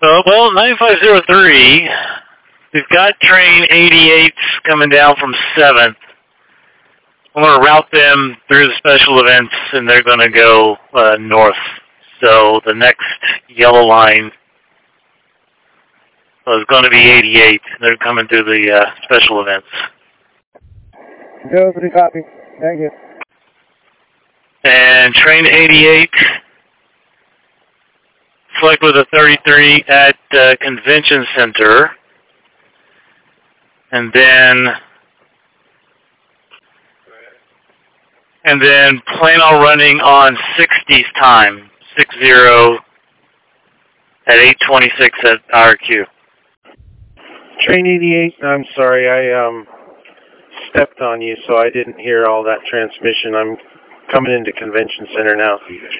Well, 9503, we've got train 88s coming down from 7th. I'm going to route them through the special events, and they're going to go north. So the next yellow line is going to be 88. They're coming through the special events. Go, pretty copy. Thank you. And train 88, select with a 33 at Convention Center. And then plan on running on 60's time, 60 at 8:26 at RQ. Train 88, I'm sorry, I stepped on you, so I didn't hear all that transmission. I'm coming into Convention Center now.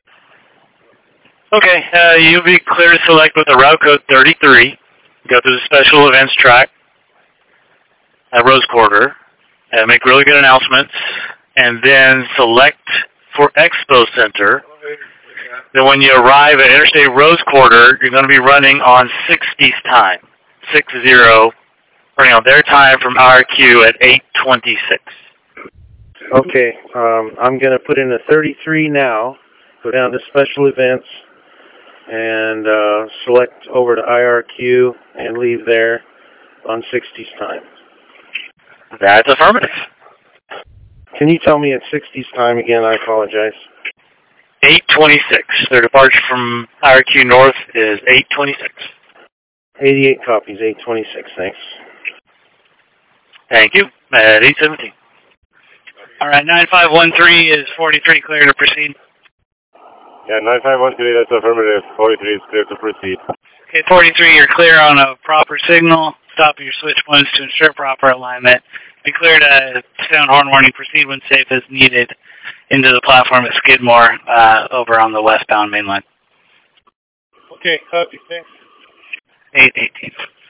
Okay, you'll be clear to select with a route code 33. Go through the special events track at Rose Quarter and make really good announcements. And then select for Expo Center. Then when you arrive at Interstate Rose Quarter, you're going to be running on 60's time, 60, running on their time from RQ at 8:26. Okay, I'm going to put in a 33 now, go down to special events, and select over to IRQ and leave there on 60's time. That's affirmative. Can you tell me at 60's time again? I apologize. 8:26. Their departure from IRQ North is 8:26. 88 copies, 8:26, thanks. Thank you. At 8:17. All right, 9513 is 43 clear to proceed. Yeah, 9513, that's affirmative. 43 is clear to proceed. Okay, 43, you're clear on a proper signal. Stop your switch points to ensure proper alignment. Be clear to sound horn warning, proceed when safe as needed into the platform at Skidmore over on the westbound main line. Okay, copy, thanks. 8:18.